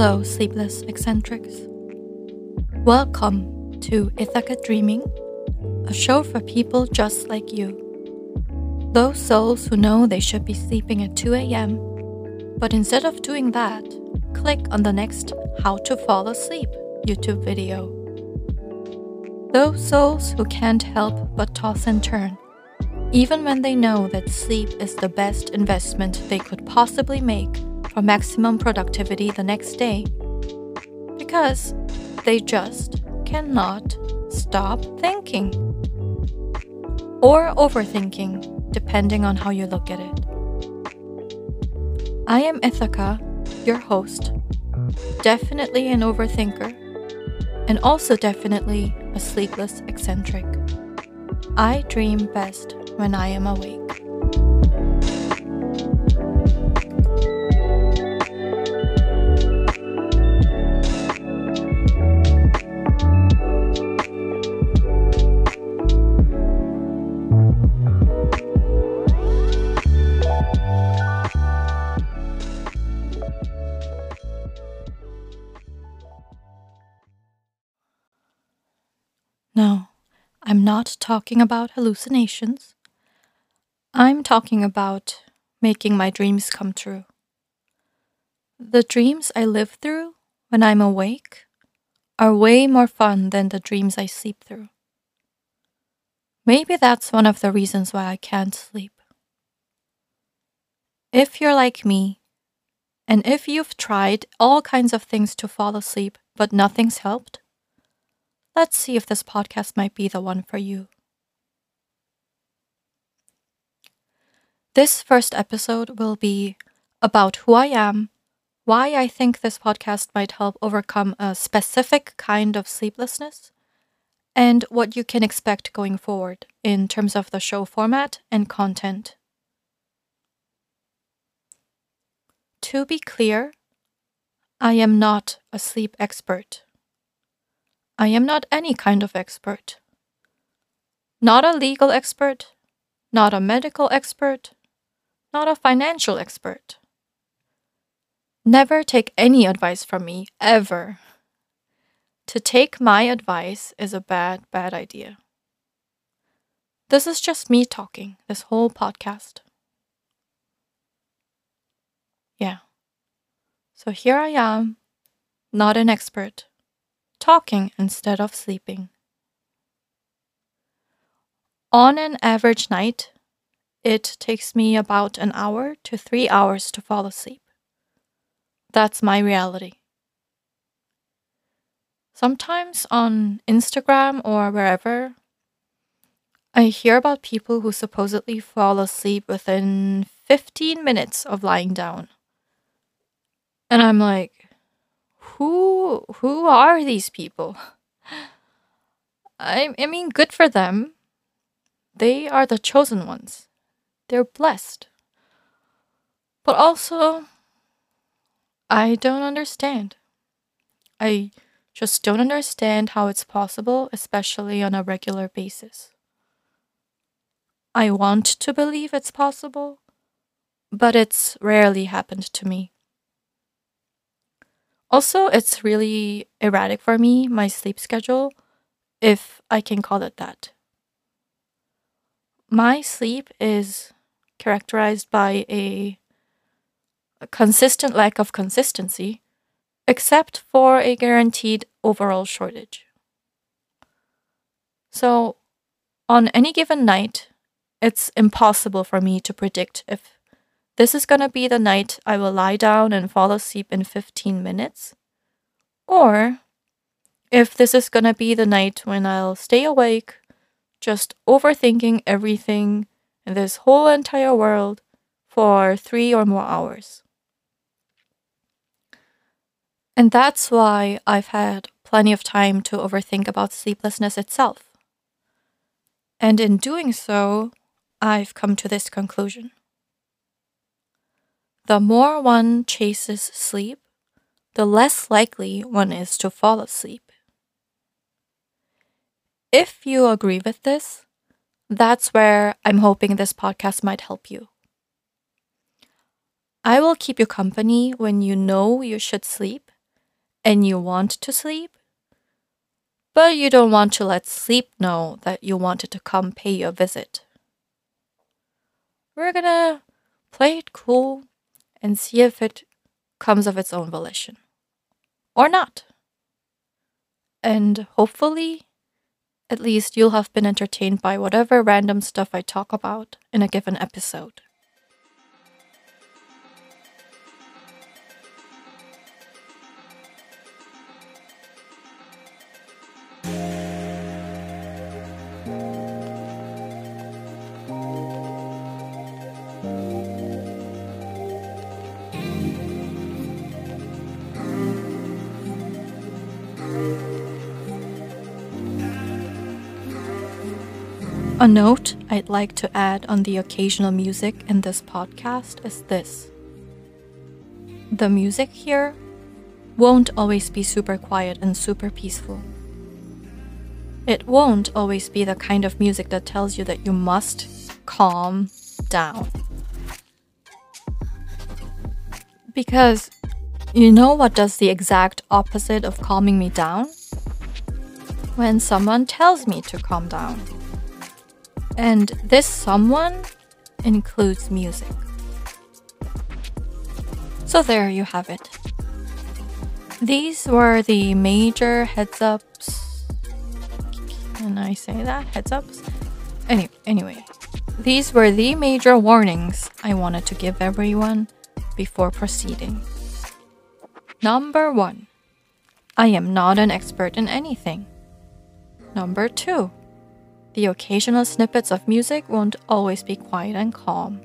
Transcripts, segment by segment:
Hello, sleepless eccentrics. Welcome to Ithaca Dreaming, a show for people just like you. Those souls who know they should be sleeping at 2 a.m., but instead of doing that, click on the next How to Fall Asleep YouTube video. Those souls who can't help but toss and turn, even when they know that sleep is the best investment they could possibly make for maximum productivity the next day, because they just cannot stop thinking. Or overthinking, depending on how you look at it. I am Ithaca, your host, definitely an overthinker, and also definitely a sleepless eccentric. I dream best when I am awake. No, I'm not talking about hallucinations. I'm talking about making my dreams come true. The dreams I live through when I'm awake are way more fun than the dreams I sleep through. Maybe that's one of the reasons why I can't sleep. If you're like me, and if you've tried all kinds of things to fall asleep but nothing's helped, let's see if this podcast might be the one for you. This first episode will be about who I am, why I think this podcast might help overcome a specific kind of sleeplessness, and what you can expect going forward in terms of the show format and content. To be clear, I am not a sleep expert. I am not any kind of expert. Not a legal expert, not a medical expert, not a financial expert. Never take any advice from me, ever. To take my advice is a bad idea. This is just me talking, this whole podcast. Yeah. So here I am, not an expert, talking instead of sleeping. On an average night, it takes me about an hour to 3 hours to fall asleep. That's my reality. Sometimes on Instagram or wherever, I hear about people who supposedly fall asleep within 15 minutes of lying down. And I'm like, who are these people? I mean, good for them. They are the chosen ones. They're blessed. But also, I don't understand. I just don't understand how it's possible, especially on a regular basis. I want to believe it's possible, but it's rarely happened to me. Also, it's really erratic for me, my sleep schedule, if I can call it that. My sleep is characterized by a consistent lack of consistency, except for a guaranteed overall shortage. So, on any given night, it's impossible for me to predict if this is going to be the night I will lie down and fall asleep in 15 minutes, or if this is going to be the night when I'll stay awake, just overthinking everything in this whole entire world for 3 or more hours. And that's why I've had plenty of time to overthink about sleeplessness itself. And in doing so, I've come to this conclusion. The more one chases sleep, the less likely one is to fall asleep. If you agree with this, that's where I'm hoping this podcast might help you. I will keep you company when you know you should sleep and you want to sleep, but you don't want to let sleep know that you wanted to come pay you a visit. We're gonna play it cool and see if it comes of its own volition. Or not. And hopefully, at least you'll have been entertained by whatever random stuff I talk about in a given episode. A note I'd like to add on the occasional music in this podcast is this. The music here won't always be super quiet and super peaceful. It won't always be the kind of music that tells you that you must calm down. Because you know what does the exact opposite of calming me down? When someone tells me to calm down. And this someone includes music. So there you have it. These were the major heads-ups. Can I say that? Heads-ups? Anyway, these were the major warnings I wanted to give everyone before proceeding. Number 1. I am not an expert in anything. Number 2. The occasional snippets of music won't always be quiet and calm.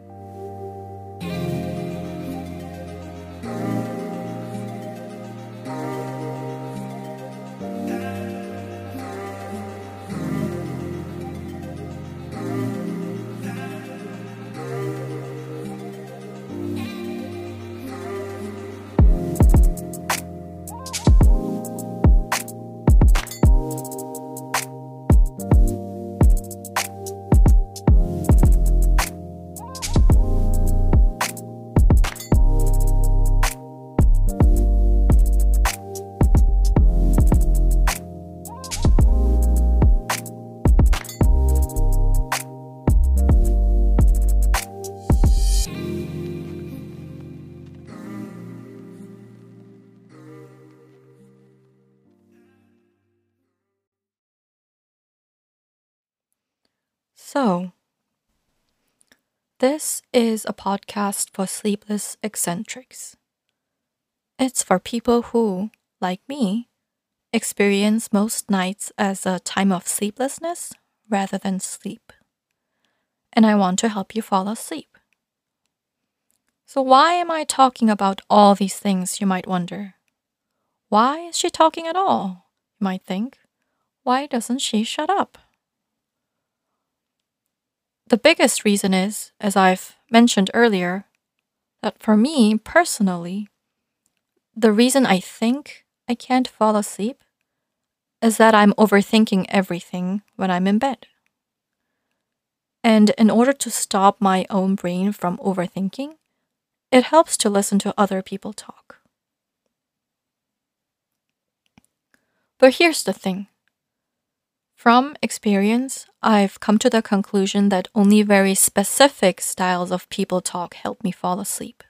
So, this is a podcast for sleepless eccentrics. It's for people who, like me, experience most nights as a time of sleeplessness rather than sleep. And I want to help you fall asleep. So why am I talking about all these things, you might wonder? Why is she talking at all? You might think. Why doesn't she shut up? The biggest reason is, as I've mentioned earlier, that for me personally, the reason I think I can't fall asleep is that I'm overthinking everything when I'm in bed. And in order to stop my own brain from overthinking, it helps to listen to other people talk. But here's the thing. From experience, I've come to the conclusion that only very specific styles of people talk help me fall asleep.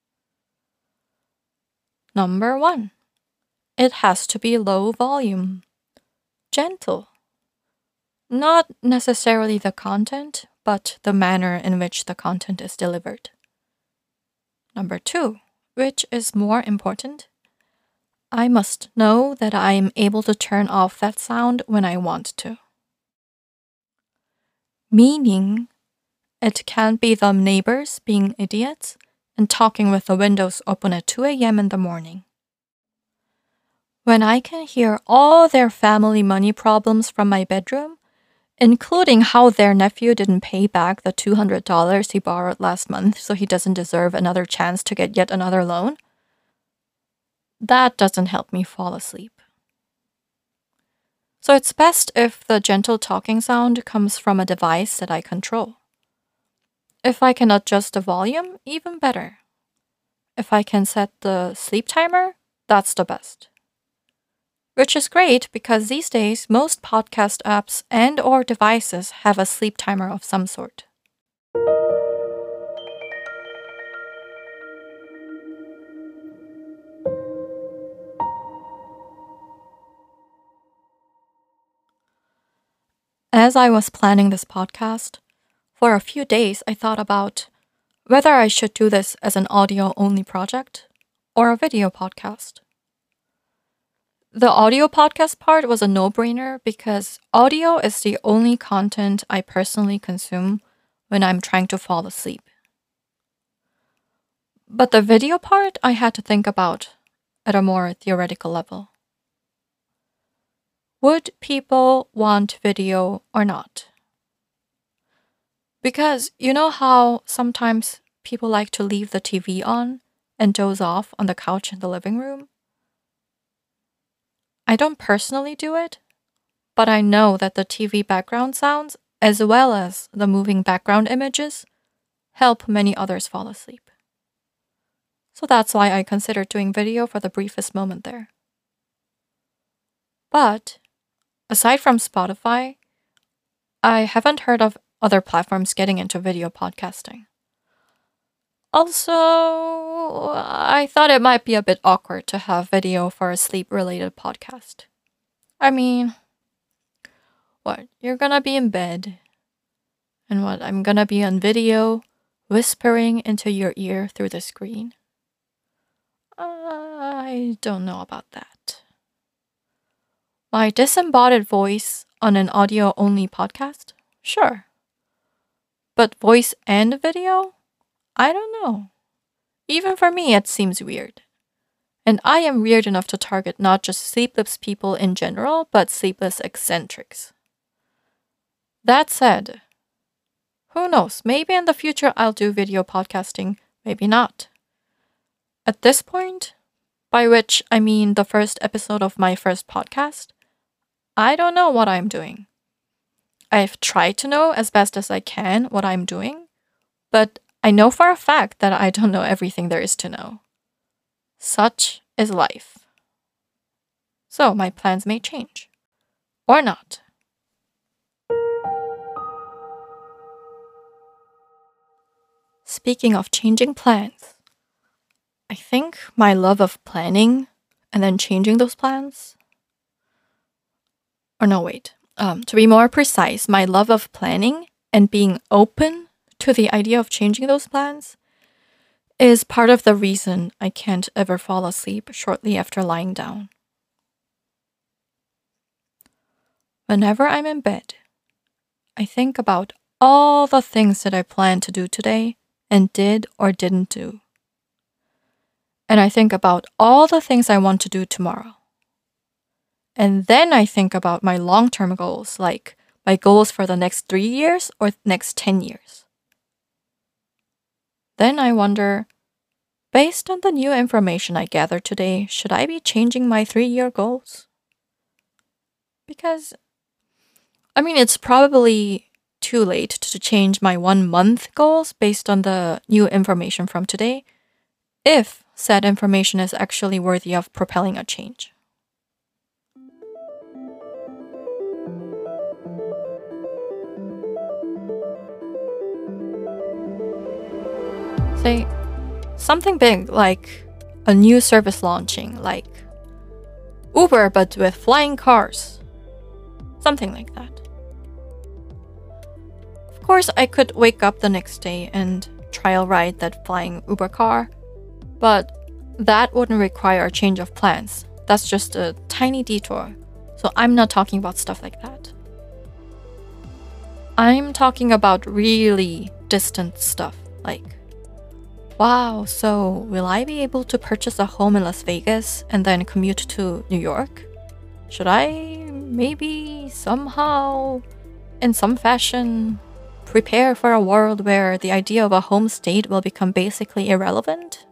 Number 1. It has to be low volume. Gentle. Not necessarily the content, but the manner in which the content is delivered. Number 2, which is more important, I must know that I am able to turn off that sound when I want to. Meaning, it can't be the neighbors being idiots and talking with the windows open at 2 a.m. in the morning. When I can hear all their family money problems from my bedroom, including how their nephew didn't pay back the $200 he borrowed last month, so he doesn't deserve another chance to get yet another loan, that doesn't help me fall asleep. So it's best if the gentle talking sound comes from a device that I control. If I can adjust the volume, even better. If I can set the sleep timer, that's the best. Which is great because these days most podcast apps and or devices have a sleep timer of some sort. As I was planning this podcast, for a few days I thought about whether I should do this as an audio-only project or a video podcast. The audio podcast part was a no-brainer because audio is the only content I personally consume when I'm trying to fall asleep. But the video part I had to think about at a more theoretical level. Would people want video or not? Because you know how sometimes people like to leave the TV on and doze off on the couch in the living room? I don't personally do it, but I know that the TV background sounds, as well as the moving background images, help many others fall asleep. So that's why I considered doing video for the briefest moment there. But aside from Spotify, I haven't heard of other platforms getting into video podcasting. Also, I thought it might be a bit awkward to have video for a sleep-related podcast. I mean, what, you're gonna be in bed, and what, I'm gonna be on video, whispering into your ear through the screen? I don't know about that. My disembodied voice on an audio-only podcast? Sure. But voice and video? I don't know. Even for me, it seems weird. And I am weird enough to target not just sleepless people in general, but sleepless eccentrics. That said, who knows, maybe in the future I'll do video podcasting, maybe not. At this point, by which I mean the first episode of my first podcast, I don't know what I'm doing. I've tried to know as best as I can what I'm doing, but I know for a fact that I don't know everything there is to know. Such is life. So my plans may change. Or not. Speaking of changing plans, I think my love of planning and then changing those plans. Or no, wait. To be more precise, my love of planning and being open to the idea of changing those plans is part of the reason I can't ever fall asleep shortly after lying down. Whenever I'm in bed, I think about all the things that I planned to do today and did or didn't do. And I think about all the things I want to do tomorrow. And then I think about my long-term goals, like my goals for the next 3 years or next 10 years. Then I wonder, based on the new information I gathered today, should I be changing my 3-year goals? Because, it's probably too late to change my 1-month goals based on the new information from today, if said information is actually worthy of propelling a change. Say, something big like a new service launching, like Uber but with flying cars. Something like that. Of course, I could wake up the next day and trial ride that flying Uber car, but that wouldn't require a change of plans. That's just a tiny detour, so I'm not talking about stuff like that. I'm talking about really distant stuff, like, wow, so will I be able to purchase a home in Las Vegas and then commute to New York? Should I maybe somehow, in some fashion, prepare for a world where the idea of a home state will become basically irrelevant?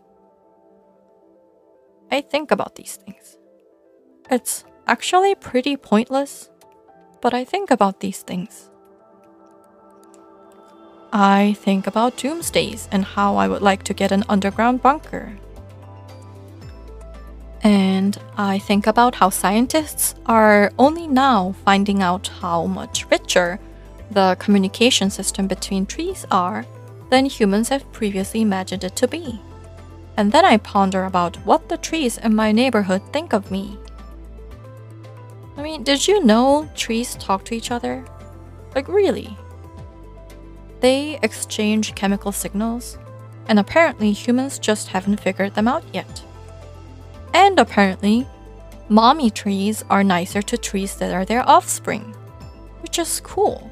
I think about these things. It's actually pretty pointless, but I think about these things. I think about doomsdays and how I would like to get an underground bunker. And I think about how scientists are only now finding out how much richer the communication system between trees are than humans have previously imagined it to be. And then I ponder about what the trees in my neighborhood think of me. I mean, did you know trees talk to each other? Like, really? They exchange chemical signals, and apparently humans just haven't figured them out yet. And apparently, mommy trees are nicer to trees that are their offspring, which is cool.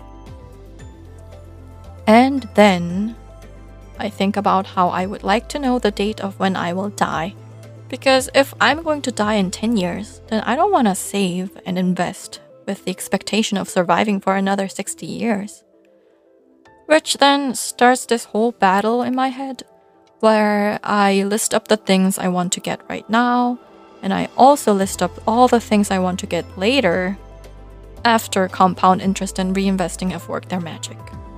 And then I think about how I would like to know the date of when I will die. Because if I'm going to die in 10 years, then I don't want to save and invest with the expectation of surviving for another 60 years. Which then starts this whole battle in my head, where I list up the things I want to get right now, and I also list up all the things I want to get later, after compound interest and reinvesting have worked their magic.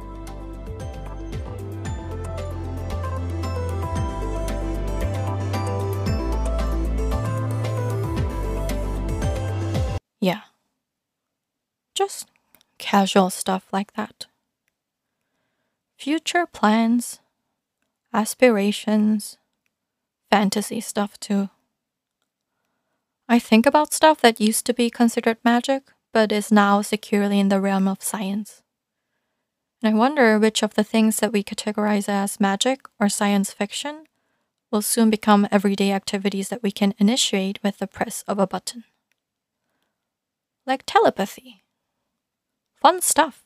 Yeah. Just casual stuff like that. Future plans, aspirations, fantasy stuff too. I think about stuff that used to be considered magic, but is now securely in the realm of science. And I wonder which of the things that we categorize as magic or science fiction will soon become everyday activities that we can initiate with the press of a button. Like telepathy. Fun stuff.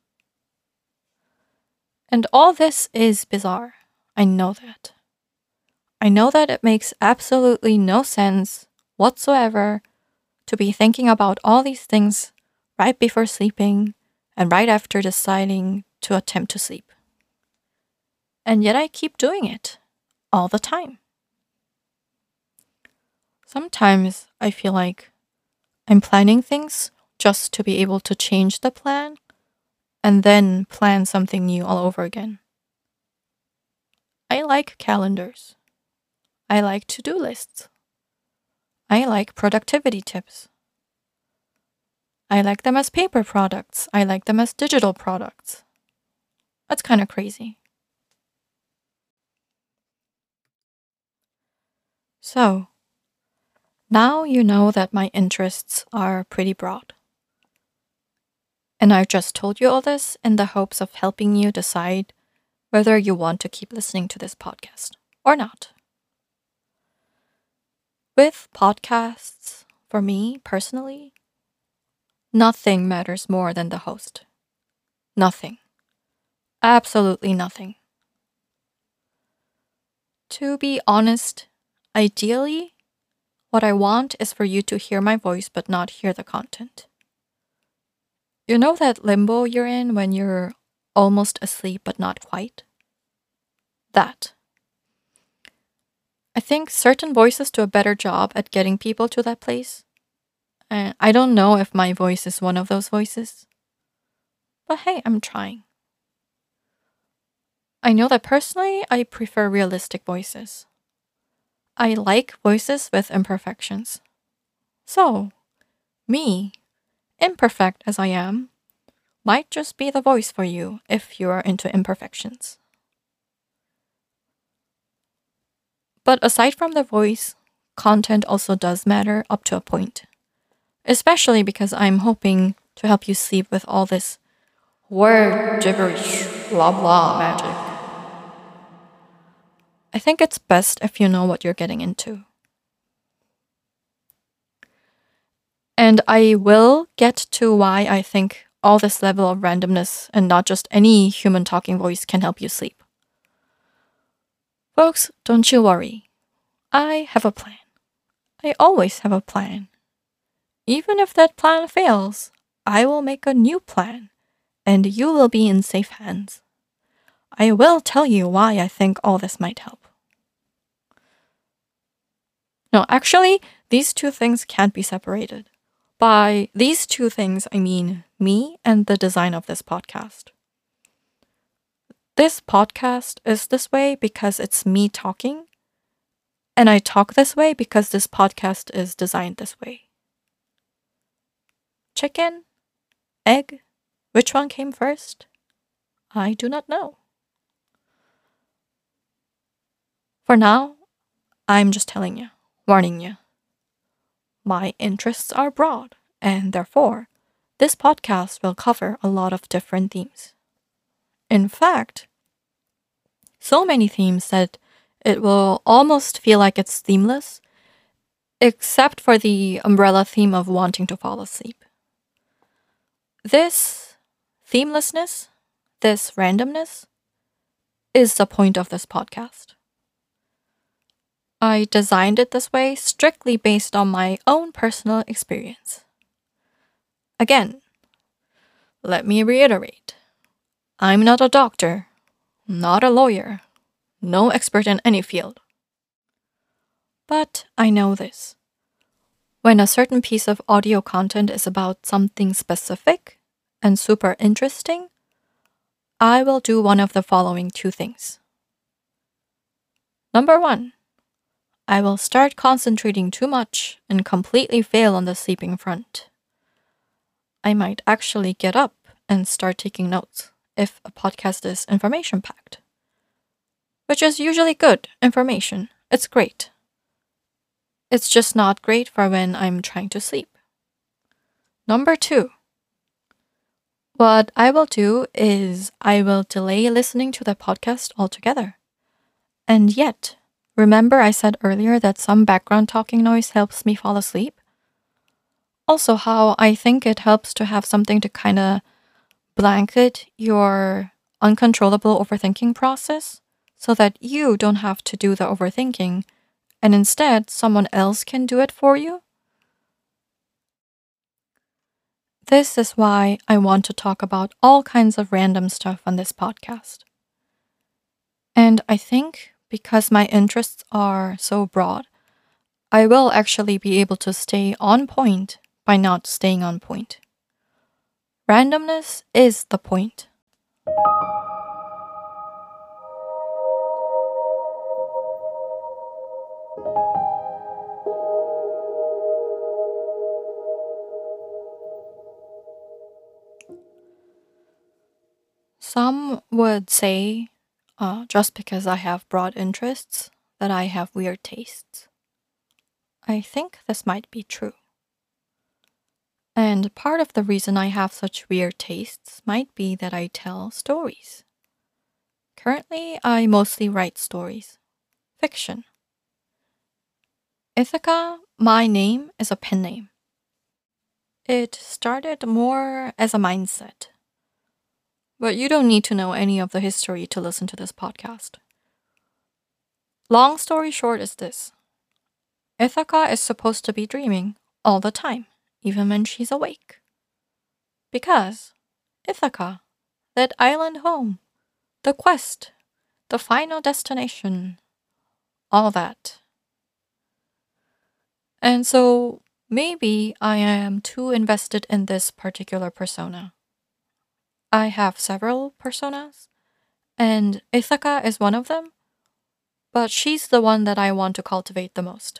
And all this is bizarre. I know that. I know that it makes absolutely no sense whatsoever to be thinking about all these things right before sleeping and right after deciding to attempt to sleep. And yet I keep doing it all the time. Sometimes I feel like I'm planning things just to be able to change the plan and then plan something new all over again. I like calendars. I like to-do lists. I like productivity tips. I like them as paper products. I like them as digital products. That's kind of crazy. So, now you know that my interests are pretty broad. And I've just told you all this in the hopes of helping you decide whether you want to keep listening to this podcast or not. With podcasts, for me personally, nothing matters more than the host. Nothing. Absolutely nothing. To be honest, ideally, what I want is for you to hear my voice but not hear the content. You know that limbo you're in when you're almost asleep but not quite? That. I think certain voices do a better job at getting people to that place. And I don't know if my voice is one of those voices. But hey, I'm trying. I know that personally, I prefer realistic voices. I like voices with imperfections. So, me, imperfect as I am, might just be the voice for you if you are into imperfections. But aside from the voice, content also does matter up to a point. Especially because I'm hoping to help you sleep with all this word gibberish, blah blah magic. I think it's best if you know what you're getting into. And I will get to why I think all this level of randomness and not just any human talking voice can help you sleep. Folks, don't you worry. I have a plan. I always have a plan. Even if that plan fails, I will make a new plan, and you will be in safe hands. I will tell you why I think all this might help. No, actually, these two things can't be separated. By these two things, I mean me and the design of this podcast. This podcast is this way because it's me talking, And I talk this way because this podcast is designed this way. Chicken? Egg? Which one came first? I do not know. For now, I'm just telling you, warning you. My interests are broad, and therefore, this podcast will cover a lot of different themes. In fact, so many themes that it will almost feel like it's themeless, except for the umbrella theme of wanting to fall asleep. This themelessness, this randomness, is the point of this podcast. I designed it this way strictly based on my own personal experience. Again, let me reiterate. I'm not a doctor, not a lawyer, no expert in any field. But I know this. When a certain piece of audio content is about something specific and super interesting, I will do one of the following two things. Number 1, I will start concentrating too much and completely fail on the sleeping front. I might actually get up and start taking notes if a podcast is information-packed. Which is usually good information. It's great. It's just not great for when I'm trying to sleep. Number 2, what I will do is I will delay listening to the podcast altogether. And yet, remember I said earlier that some background talking noise helps me fall asleep? Also, how I think it helps to have something to kind of blanket your uncontrollable overthinking process so that you don't have to do the overthinking and instead someone else can do it for you. This is why I want to talk about all kinds of random stuff on this podcast. And I think because my interests are so broad, I will actually be able to stay on point by not staying on point. Randomness is the point. Some would say, just because I have broad interests, that I have weird tastes. I think this might be true. And part of the reason I have such weird tastes might be that I tell stories. Currently, I mostly write stories. Fiction. Ithaca, my name, is a pen name. It started more as a mindset. But you don't need to know any of the history to listen to this podcast. Long story short is this. Ithaca is supposed to be dreaming all the time, even when she's awake. Because Ithaca, that island home, the quest, the final destination, all that. And so maybe I am too invested in this particular persona. I have several personas, and Ithaca is one of them, but she's the one that I want to cultivate the most.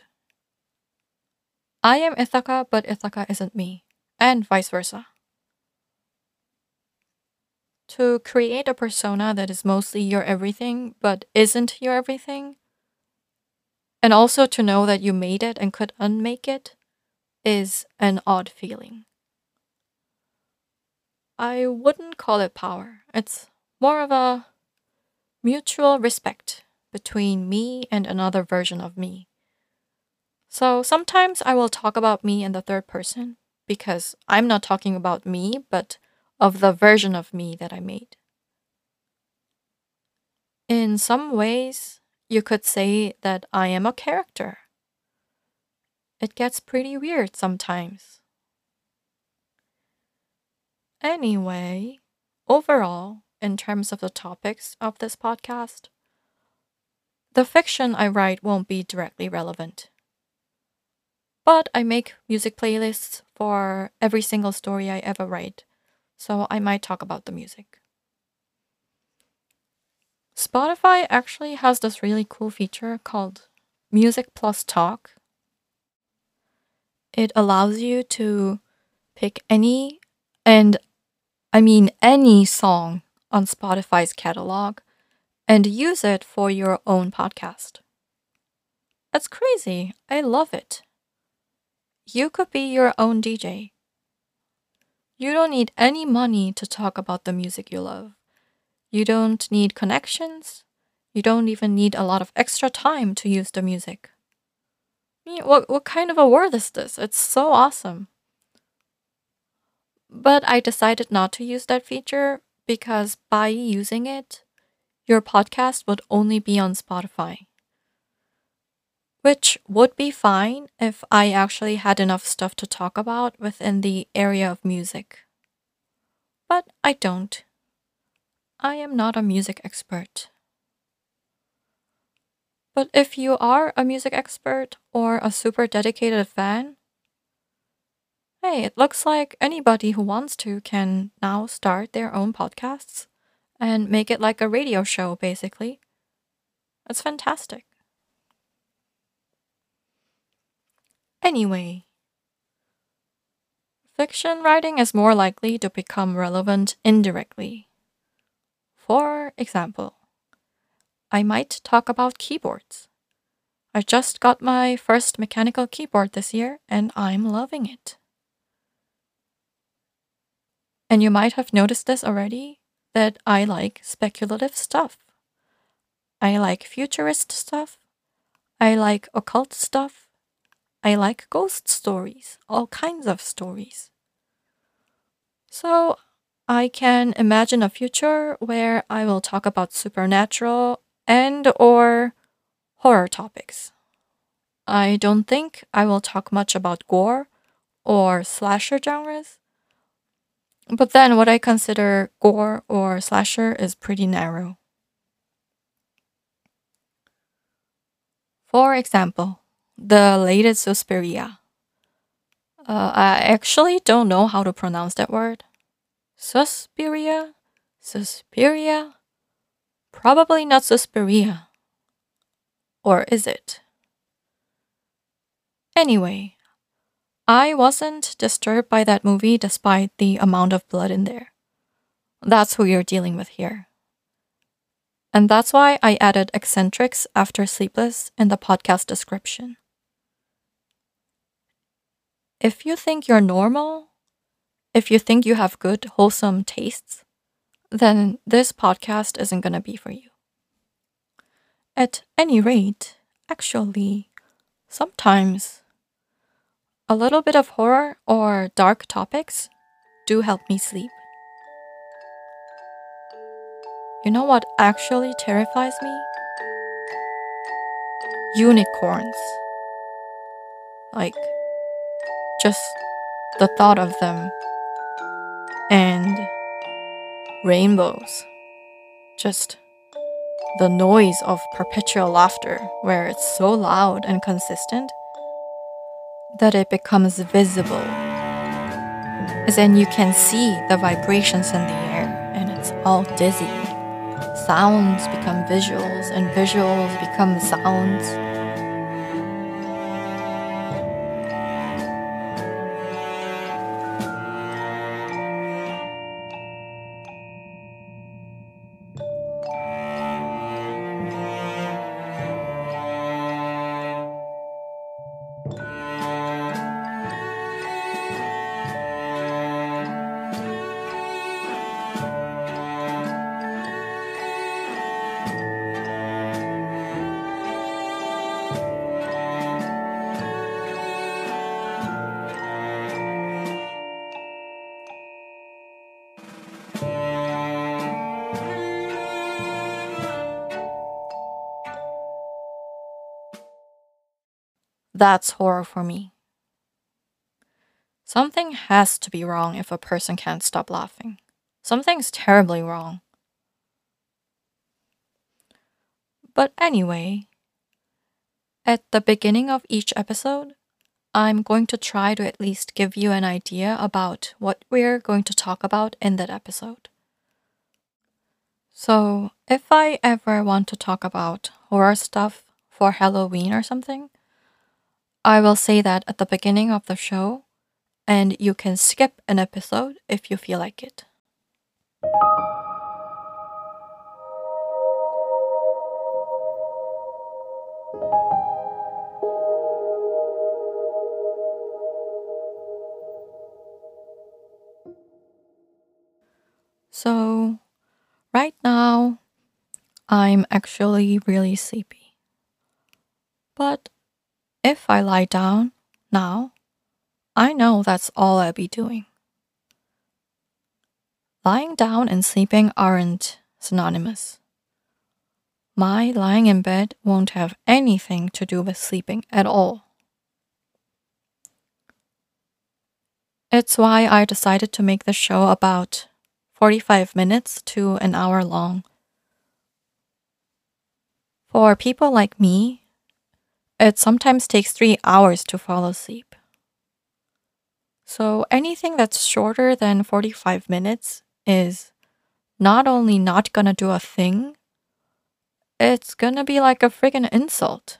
I am Ithaca, but Ithaca isn't me, and vice versa. To create a persona that is mostly your everything, but isn't your everything, and also to know that you made it and could unmake it, is an odd feeling. I wouldn't call it power. It's more of a mutual respect between me and another version of me. So sometimes I will talk about me in the third person because I'm not talking about me, but of the version of me that I made. In some ways, you could say that I am a character. It gets pretty weird sometimes. Anyway, overall, in terms of the topics of this podcast, the fiction I write won't be directly relevant. But I make music playlists for every single story I ever write, so I might talk about the music. Spotify actually has this really cool feature called Music Plus Talk. It allows you to pick any, and I mean any song on Spotify's catalog and use it for your own podcast. That's crazy. I love it. You could be your own DJ. You don't need any money to talk about the music you love. You don't need connections. You don't even need a lot of extra time to use the music. What kind of a world is this? It's so awesome. But I decided not to use that feature because by using it, your podcast would only be on Spotify. Which would be fine if I actually had enough stuff to talk about within the area of music. But I don't. I am not a music expert. But if you are a music expert or a super dedicated fan, hey, it looks like anybody who wants to can now start their own podcasts and make it like a radio show, basically. That's fantastic. Anyway, fiction writing is more likely to become relevant indirectly. For example, I might talk about keyboards. I just got my first mechanical keyboard this year and I'm loving it. And you might have noticed this already, that I like speculative stuff. I like futurist stuff. I like occult stuff. I like ghost stories, all kinds of stories. So I can imagine a future where I will talk about supernatural and or horror topics. I don't think I will talk much about gore or slasher genres. But then what I consider gore or slasher is pretty narrow. For example, the latest Suspiria. I actually don't know how to pronounce that word. Suspiria? Suspiria? Probably not Suspiria. Or is it? Anyway, I wasn't disturbed by that movie despite the amount of blood in there. That's who you're dealing with here. And that's why I added eccentrics after Sleepless in the podcast description. If you think you're normal, if you think you have good, wholesome tastes, then this podcast isn't going to be for you. At any rate, actually, sometimes a little bit of horror or dark topics do help me sleep. You know what actually terrifies me? Unicorns. Like, just the thought of them. And rainbows. Just the noise of perpetual laughter, where it's so loud and consistent that it becomes visible. As in, you can see the vibrations in the air, and it's all dizzy. Sounds become visuals, and visuals become sounds. That's horror for me. Something has to be wrong if a person can't stop laughing. Something's terribly wrong. But anyway, at the beginning of each episode, I'm going to try to at least give you an idea about what we're going to talk about in that episode. So, if I ever want to talk about horror stuff for Halloween or something, I will say that at the beginning of the show, and you can skip an episode if you feel like it. So, right now, I'm actually really sleepy. But if I lie down now, I know that's all I'll be doing. Lying down and sleeping aren't synonymous. My lying in bed won't have anything to do with sleeping at all. It's why I decided to make the show about 45 minutes to an hour long. For people like me, it sometimes takes 3 hours to fall asleep. So anything that's shorter than 45 minutes is not only not gonna do a thing, it's gonna be like a friggin' insult.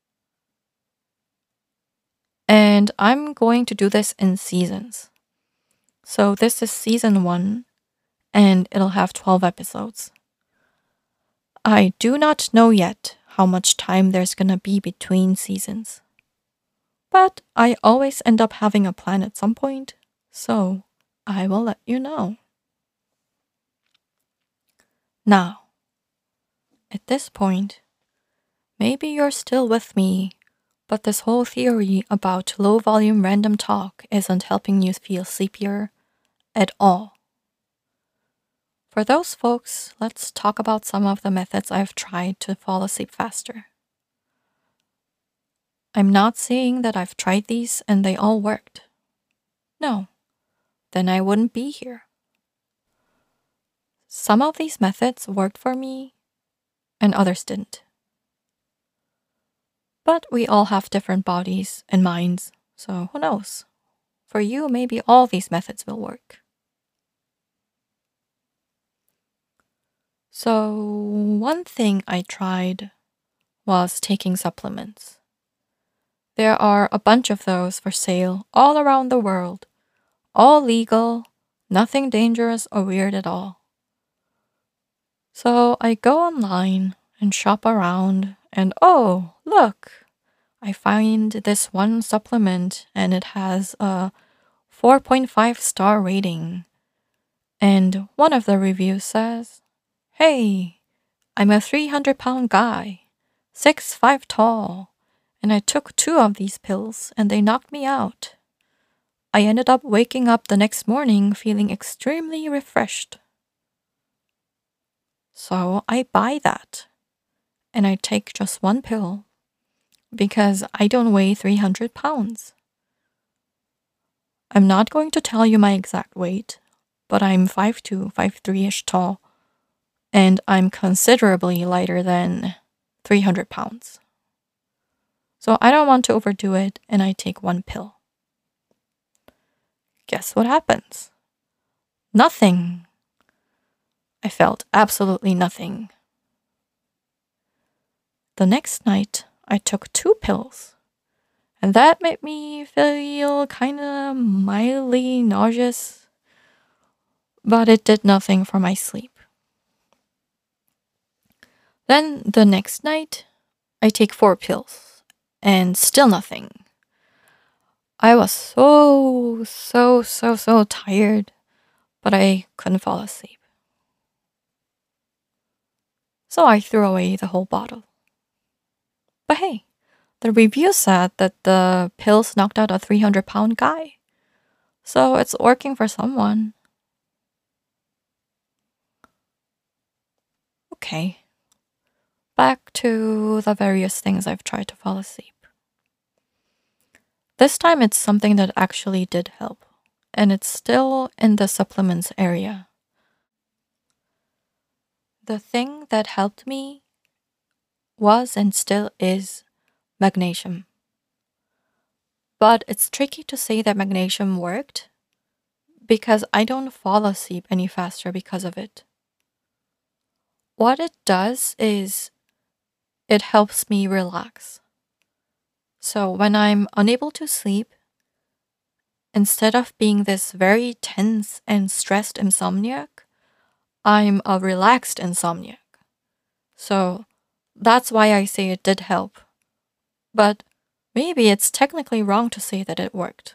And I'm going to do this in seasons. So this is season 1, and it'll have 12 episodes. I do not know yet how much time there's gonna be between seasons. But I always end up having a plan at some point, so I will let you know. Now, at this point, maybe you're still with me, but this whole theory about low volume random talk isn't helping you feel sleepier at all. For those folks, let's talk about some of the methods I've tried to fall asleep faster. I'm not saying that I've tried these and they all worked. No, then I wouldn't be here. Some of these methods worked for me and others didn't. But we all have different bodies and minds, so who knows? For you, maybe all these methods will work. So, one thing I tried was taking supplements. There are a bunch of those for sale all around the world, all legal, nothing dangerous or weird at all. So I go online and shop around, and oh, look, I find this one supplement and it has a 4.5-star rating. And one of the reviews says, "Hey, I'm a 300-pound guy, 6'5" tall, and I took 2 of these pills and they knocked me out. I ended up waking up the next morning feeling extremely refreshed." So I buy that and I take just 1 pill because I don't weigh 300 pounds. I'm not going to tell you my exact weight, but I'm 5'2", 5'3"-ish tall, and I'm considerably lighter than 300 pounds. So I don't want to overdo it, and I take 1 pill. Guess what happens? Nothing. I felt absolutely nothing. The next night, I took 2 pills, and that made me feel kinda mildly nauseous, but it did nothing for my sleep. Then the next night, I take 4 pills, and still nothing. I was so tired, but I couldn't fall asleep. So I threw away the whole bottle. But hey, the review said that the pills knocked out a 300-pound guy. So it's working for someone. Okay. Back to the various things I've tried to fall asleep. This time it's something that actually did help, and it's still in the supplements area. The thing that helped me was and still is magnesium. But it's tricky to say that magnesium worked because I don't fall asleep any faster because of it. What it does is it helps me relax. So when I'm unable to sleep, instead of being this very tense and stressed insomniac, I'm a relaxed insomniac. So that's why I say it did help. But maybe it's technically wrong to say that it worked.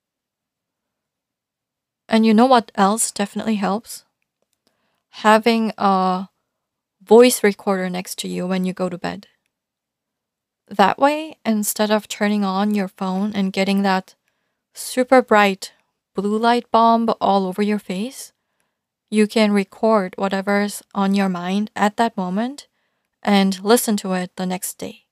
And you know what else definitely helps? Having a voice recorder next to you when you go to bed. That way, instead of turning on your phone and getting that super bright blue light bomb all over your face, you can record whatever's on your mind at that moment and listen to it the next day.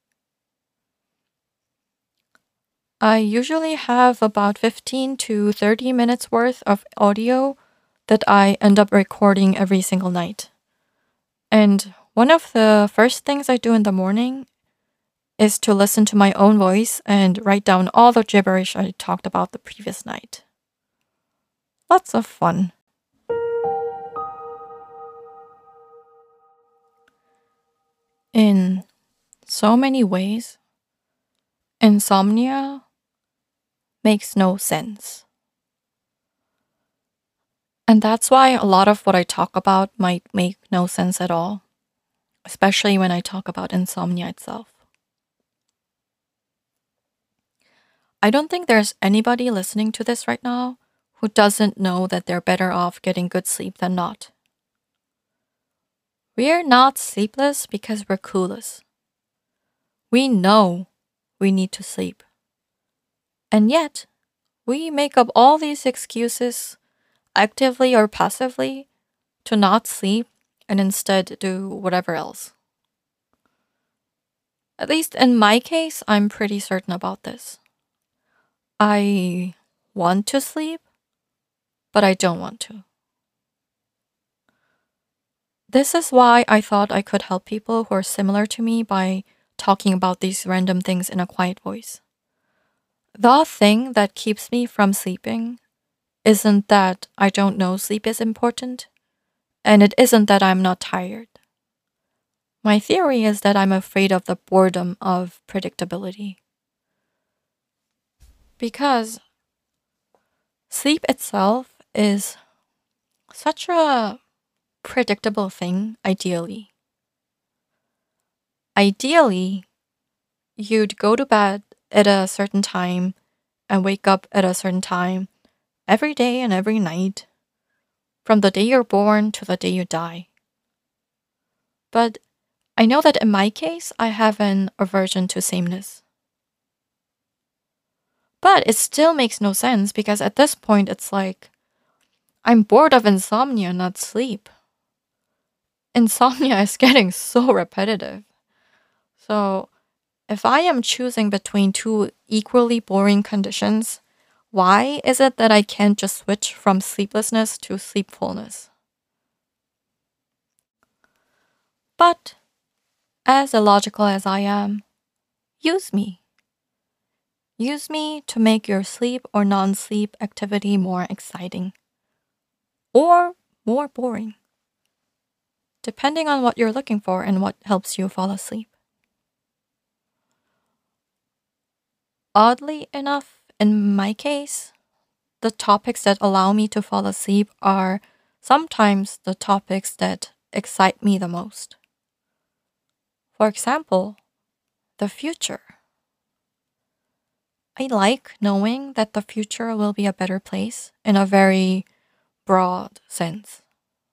I usually have about 15 to 30 minutes worth of audio that I end up recording every single night. And one of the first things I do in the morning is to listen to my own voice and write down all the gibberish I talked about the previous night. Lots of fun. In so many ways, insomnia makes no sense. And that's why a lot of what I talk about might make no sense at all, especially when I talk about insomnia itself. I don't think there's anybody listening to this right now who doesn't know that they're better off getting good sleep than not. We're not sleepless because we're clueless. We know we need to sleep. And yet, we make up all these excuses, actively or passively, to not sleep and instead do whatever else. At least in my case, I'm pretty certain about this. I want to sleep, but I don't want to. This is why I thought I could help people who are similar to me by talking about these random things in a quiet voice. The thing that keeps me from sleeping isn't that I don't know sleep is important, and it isn't that I'm not tired. My theory is that I'm afraid of the boredom of predictability. Because sleep itself is such a predictable thing, ideally. Ideally, you'd go to bed at a certain time and wake up at a certain time every day and every night, from the day you're born to the day you die. But I know that in my case, I have an aversion to sameness. But it still makes no sense because at this point, it's like, I'm bored of insomnia, not sleep. Insomnia is getting so repetitive. So, if I am choosing between two equally boring conditions, why is it that I can't just switch from sleeplessness to sleepfulness? But, as illogical as I am, use me. Use me to make your sleep or non-sleep activity more exciting. Or more boring. Depending on what you're looking for and what helps you fall asleep. Oddly enough, in my case, the topics that allow me to fall asleep are sometimes the topics that excite me the most. For example, the future. I like knowing that the future will be a better place in a very broad sense.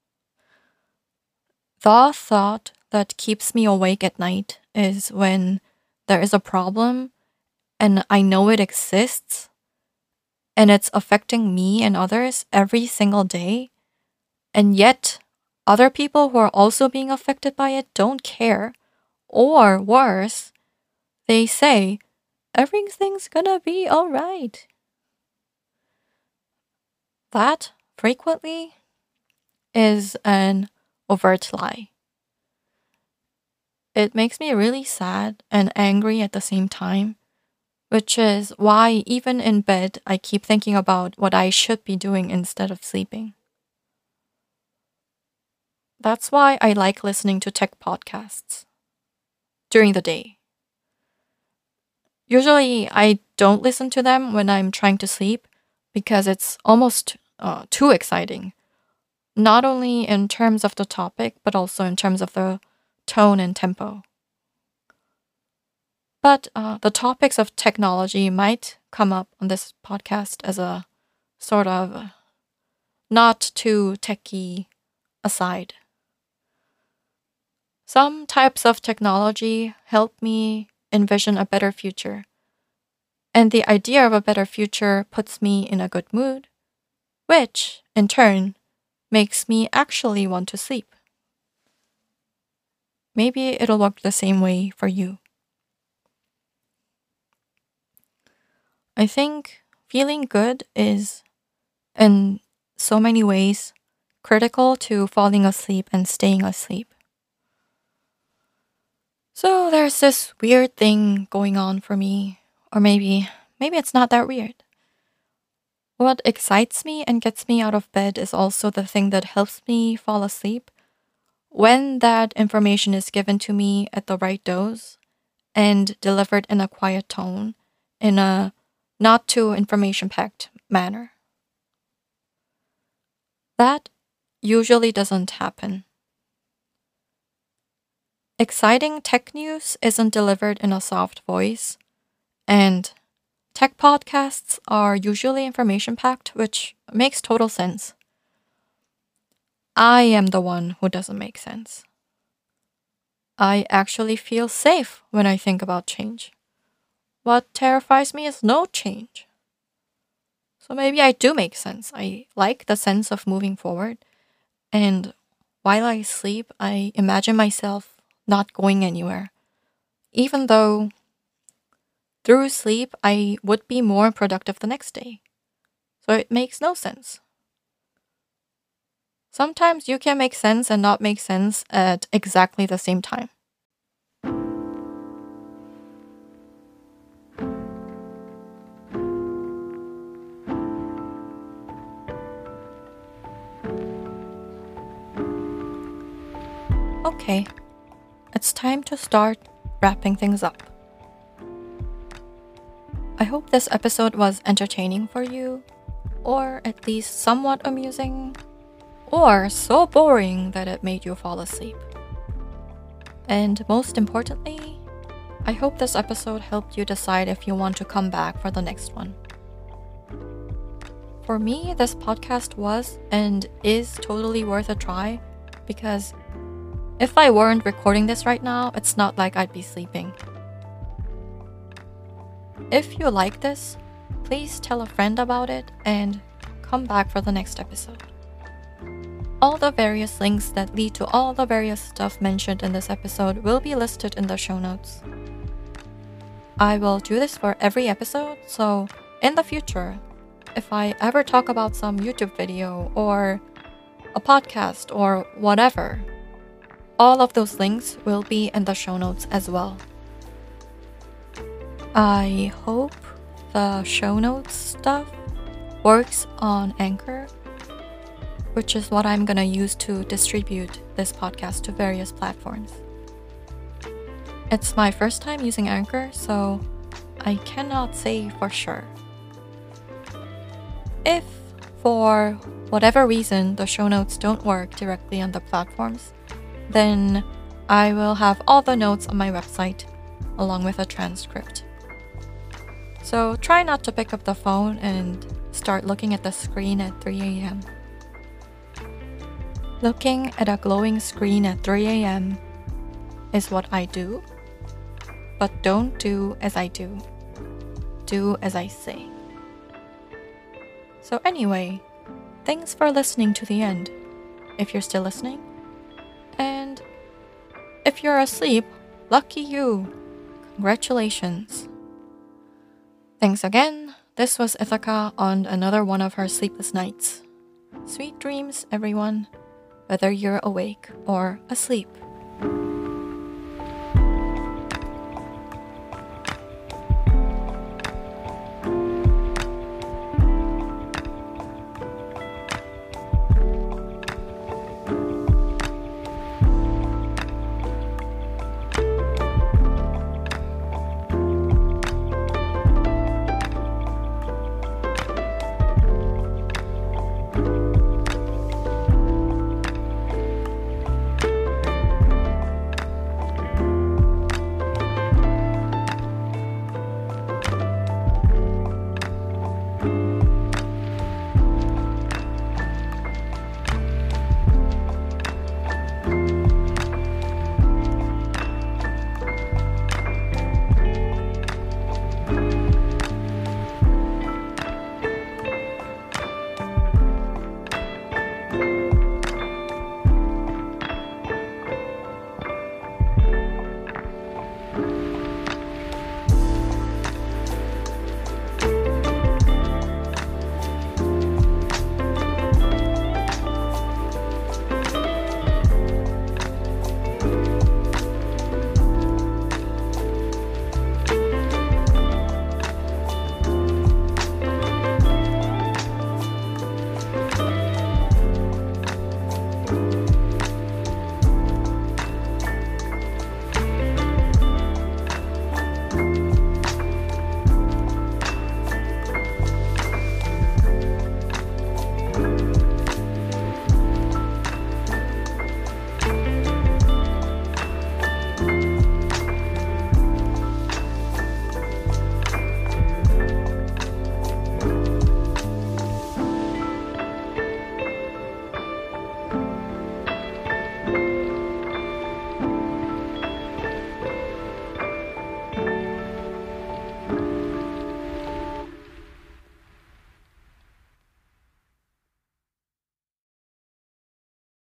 The thought that keeps me awake at night is when there is a problem and I know it exists and it's affecting me and others every single day, and yet other people who are also being affected by it don't care, or worse, they say, everything's gonna be alright. That frequently is an overt lie. It makes me really sad and angry at the same time, which is why even in bed I keep thinking about what I should be doing instead of sleeping. That's why I like listening to tech podcasts. during the day. Usually, I don't listen to them when I'm trying to sleep because it's almost too exciting, not only in terms of the topic, but also in terms of the tone and tempo. But the topics of technology might come up on this podcast as a sort of not too techie aside. Some types of technology help me envision a better future. And the idea of a better future puts me in a good mood, which, in turn, makes me actually want to sleep. Maybe it'll work the same way for you. I think feeling good is, in so many ways, critical to falling asleep and staying asleep. So there's this weird thing going on for me, or maybe it's not that weird. What excites me and gets me out of bed is also the thing that helps me fall asleep when that information is given to me at the right dose and delivered in a quiet tone, in a not too information-packed manner. That usually doesn't happen. Exciting tech news isn't delivered in a soft voice, and tech podcasts are usually information-packed, which makes total sense. I am the one who doesn't make sense. I actually feel safe when I think about change. What terrifies me is no change. So maybe I do make sense. I like the sense of moving forward. And while I sleep, I imagine myself not going anywhere. Even though through sleep, I would be more productive the next day. So it makes no sense. Sometimes you can make sense and not make sense at exactly the same time. Okay, it's time to start wrapping things up. I hope this episode was entertaining for you, or at least somewhat amusing, or so boring that it made you fall asleep. And most importantly, I hope this episode helped you decide if you want to come back for the next one. For me, this podcast was and is totally worth a try because if I weren't recording this right now, it's not like I'd be sleeping. If you like this, please tell a friend about it and come back for the next episode. All the various links that lead to all the various stuff mentioned in this episode will be listed in the show notes. I will do this for every episode, so in the future, if I ever talk about some YouTube video or a podcast or whatever, all of those links will be in the show notes as well. I hope the show notes stuff works on Anchor, which is what I'm gonna use to distribute this podcast to various platforms. It's my first time using Anchor, so I cannot say for sure. If, for whatever reason, the show notes don't work directly on the platforms, then I will have all the notes on my website along with a transcript. So try not to pick up the phone and start looking at the screen at 3 a.m. Looking at a glowing screen at 3 a.m. is what I do, but don't do as I do. Do as I say. So anyway, thanks for listening to the end, if you're still listening. And if you're asleep, lucky you. Congratulations. Thanks again. This was Ithaca on another one of her sleepless nights. Sweet dreams, everyone, whether you're awake or asleep.